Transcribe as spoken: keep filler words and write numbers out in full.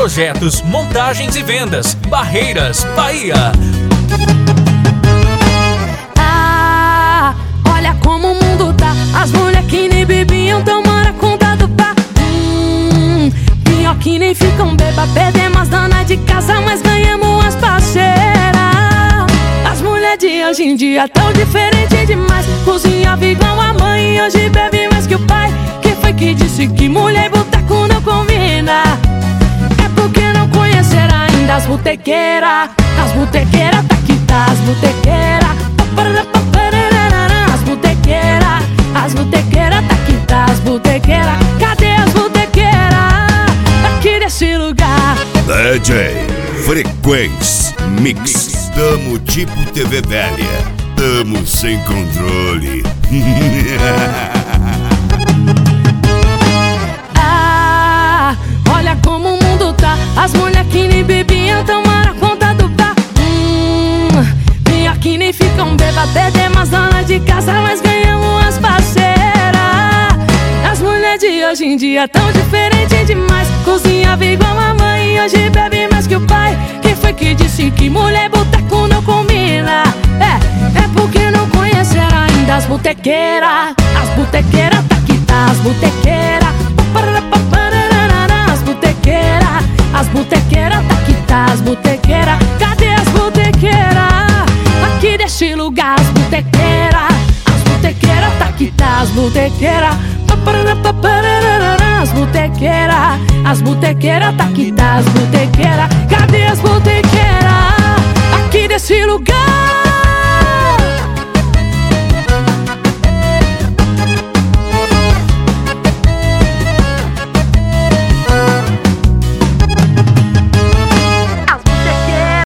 Projetos, montagens e vendas, Barreiras, Bahia. Ah, olha como o mundo tá. As mulher que nem bebiam tomando conta do bar. Hum, pior que nem ficam beba. Perdemos as donas de casa, mas ganhamos as parceiras. As mulher de hoje em dia tão diferente demais. Cozinhava igual a mãe e hoje bebe mais que o pai. Quem foi que disse que mulher e boteco não combina? É porque não conheceram ainda as botequeiras. As botequeiras tá que tá, as botequeiras. As botequeiras, as botequeiras tá que tá, as botequeiras. Cadê as botequeiras aqui desse lugar? D J Frequência Mix. Tamo tipo T V velha. Tamo sem controle. Ah, olha como o mundo tá. As mulher que nem bebiam tomaram conta do bar. Hum, pior que nem ficam beba. Perdemos as donas de casa, mas ganhamos as parceiras. As mulher de hoje em dia tão diferente demais. Cozinhava igual a mãe e hoje bebe mais que o pai. Quem foi que disse que mulher e boteco não combina? É, é porque não conheceram ainda as botequeiras. As botequeiras tá que tá, as botequeiras. As botequeiras, as botequeiras tá que tá, as botequeiras. Cadê as botequeiras aqui desse lugar? As botequeiras, as botequeiras tá que tá, as botequeiras. As botequeiras, as botequeiras tá que tá, as botequeiras. Cadê as botequeiras aqui desse lugar?